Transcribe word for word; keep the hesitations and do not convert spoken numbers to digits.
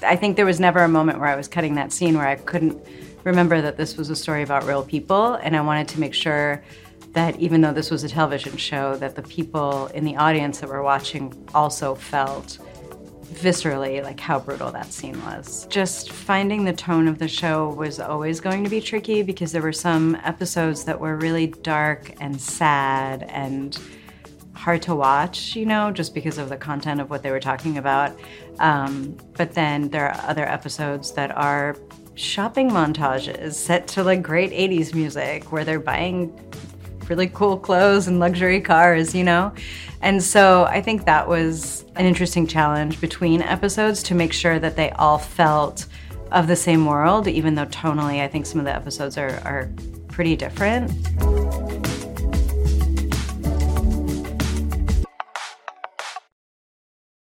I think there was never a moment where I was cutting that scene where I couldn't remember that this was a story about real people, and I wanted to make sure that even though this was a television show, that the people in the audience that were watching also felt viscerally like how brutal that scene was. Just finding the tone of the show was always going to be tricky because there were some episodes that were really dark and sad and hard to watch, you know, just because of the content of what they were talking about. Um, but then there are other episodes that are shopping montages set to like great eighties music where they're buying really cool clothes and luxury cars, you know? And so I think that was an interesting challenge between episodes to make sure that they all felt of the same world, even though tonally I think some of the episodes are, are pretty different.